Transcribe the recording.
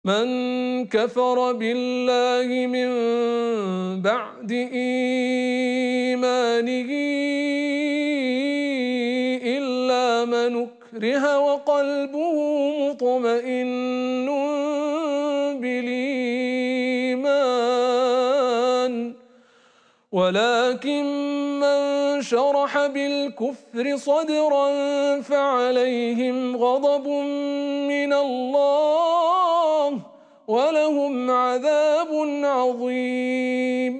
من كفر بالله من بعد إيمانه إلا من أكره وقلبه مطمئن بالإيمان ولكن من شرح بالكفر صدرا فعليهم غضب من الله ولهم عذاب عظيم.